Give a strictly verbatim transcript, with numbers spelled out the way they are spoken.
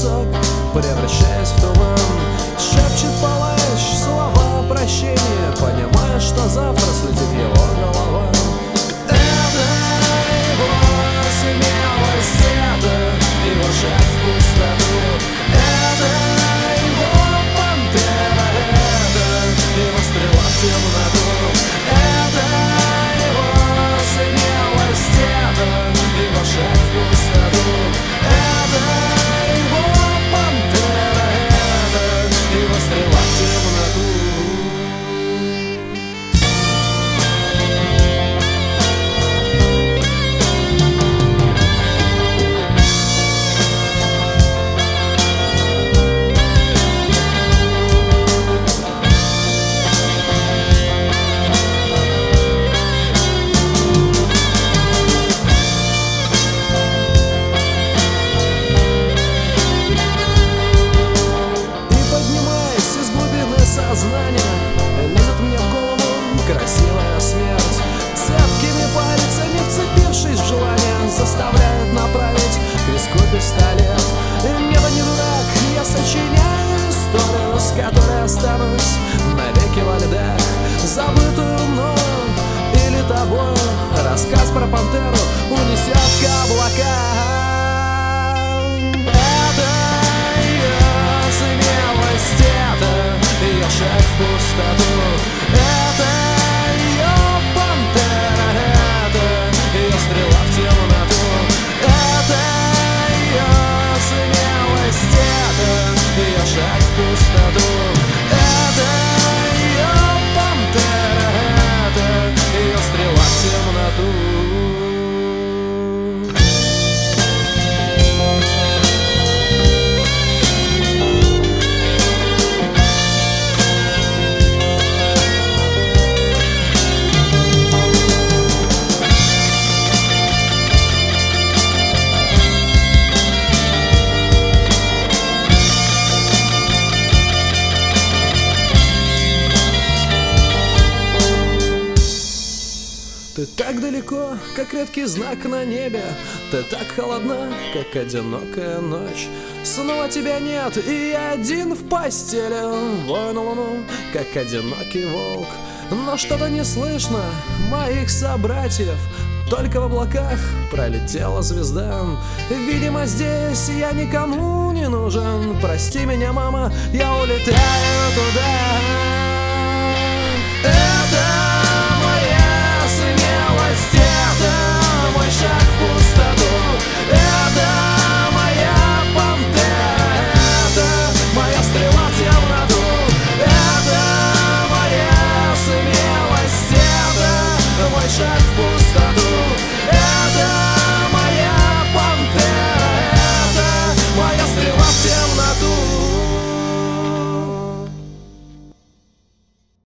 песок, превращаясь в туман. Шепчет палач слова прощения, понимая, что завтра слетит его голова. Это его смелость, это его шаг в пустоту, это его пантера, это его стрела в темноту. Это его смелость, это его шаг в пустоту, это его пантера, это его стрела в темноту. Лезет мне в голову красивая смерть, цепкими пальцами вцепившись в желание, заставляет направить к виску пистолет. Небо не дурак, я сочиняю историю, с которой останусь навеки во льдах, забытую мною или тобою. Рассказ про пантеру унесет к облакам. Ее шаг в пустоту, это ее пантера, это ее стрела в темноту, это ее смелость, это ее шаг в пустоту, это ее пантера, это ее стрела в темноту. Ты так далеко, как редкий знак на небе, ты так холодна, как одинокая ночь. Снова тебя нет, и я один в постели, вою на луну, как одинокий волк. Но что-то не слышно моих собратьев, только в облаках пролетела звезда. Видимо, здесь я никому не нужен. Прости меня, мама, я улетаю туда. Это